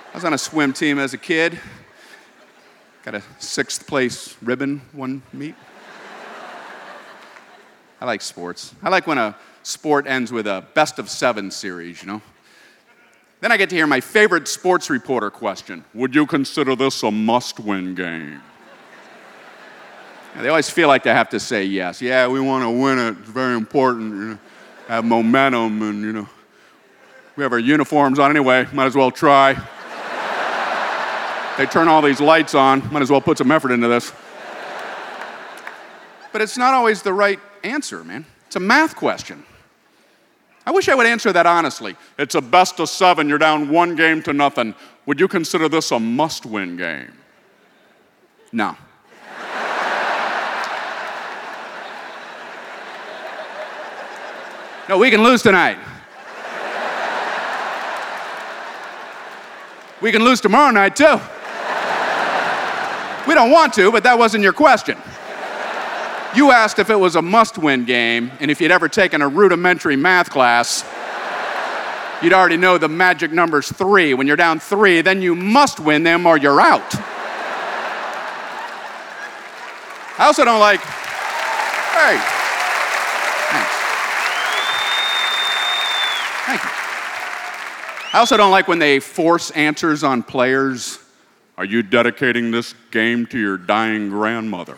I was on a swim team as a kid. Got a 6th place ribbon one meet. I like sports. I like when a sport ends with a best of 7 series, you know? Then I get to hear my favorite sports reporter question. Would you consider this a must-win game? And they always feel like they have to say yes. Yeah, we want to win it. It's very important. You know, have momentum and, you know, we have our uniforms on anyway. Might as well try. They turn all these lights on. Might as well put some effort into this. But it's not always the right answer, man. It's a math question. I wish I would answer that honestly. It's a best of 7. You're down 1 game to nothing. Would you consider this a must-win game? No. No, we can lose tonight. We can lose tomorrow night, too. We don't want to, but that wasn't your question. You asked if it was a must-win game, and if you'd ever taken a rudimentary math class, you'd already know the magic number's 3. When you're down 3, then you must win them or you're out. I also don't like, hey, thanks. Thank you. I also don't like when they force answers on players. Are you dedicating this game to your dying grandmother?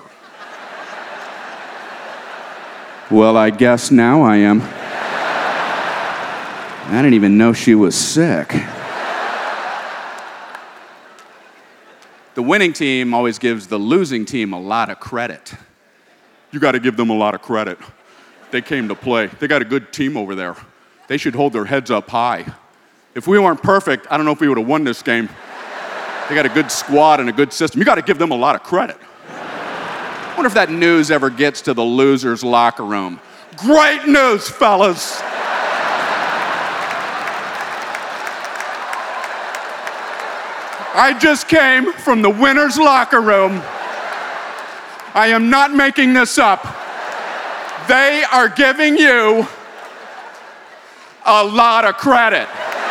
Well, I guess now I am. I didn't even know she was sick. The winning team always gives the losing team a lot of credit. You got to give them a lot of credit. They came to play. They got a good team over there. They should hold their heads up high. If we weren't perfect, I don't know if we would have won this game. They got a good squad and a good system. You got to give them a lot of credit. I wonder if that news ever gets to the losers' locker room. Great news, fellas. I just came from the winner's locker room. I am not making this up. They are giving you a lot of credit.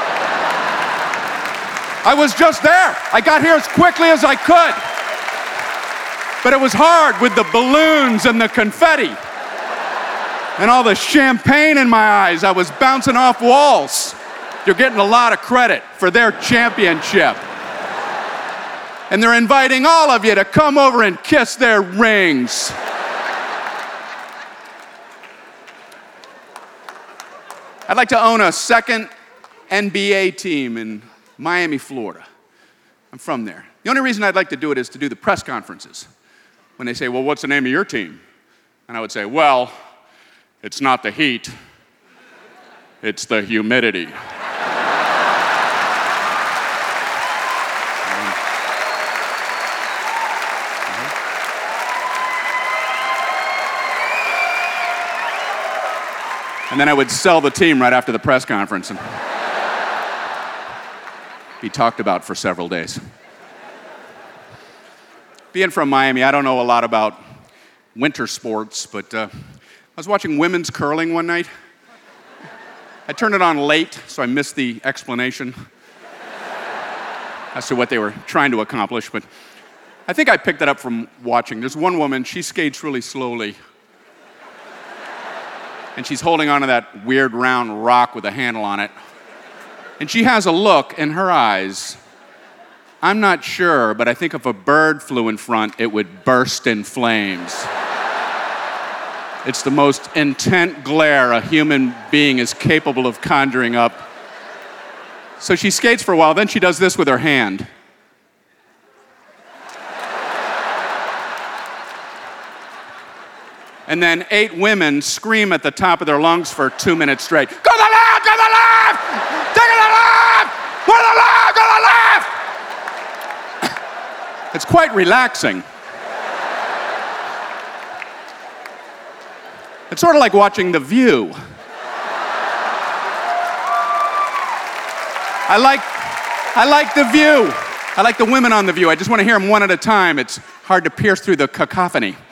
I was just there. I got here as quickly as I could. But it was hard with the balloons and the confetti and all the champagne in my eyes. I was bouncing off walls. You're getting a lot of credit for their championship. And they're inviting all of you to come over and kiss their rings. I'd like to own a second NBA team in Miami, Florida. I'm from there. The only reason I'd like to do it is to do the press conferences. When they say, well, what's the name of your team? And I would say, well, it's not the Heat, it's the humidity. And then I would sell the team right after the press conference and be talked about for several days. Being from Miami, I don't know a lot about winter sports, but I was watching women's curling one night. I turned it on late, so I missed the explanation as to what they were trying to accomplish, but I think I picked it up from watching. There's one woman, she skates really slowly, and she's holding onto that weird round rock with a handle on it. And she has a look in her eyes. I'm not sure, but I think if a bird flew in front, it would burst in flames. It's the most intent glare a human being is capable of conjuring up. So she skates for a while, then she does this with her hand. And then 8 women scream at the top of their lungs for 2 minutes straight. Go to the left! Go to the left! Take it to the left! Go to the left! Go to the left! It's quite relaxing. It's sort of like watching The View. I like The View. I like the women on The View. I just want to hear them one at a time. It's hard to pierce through the cacophony.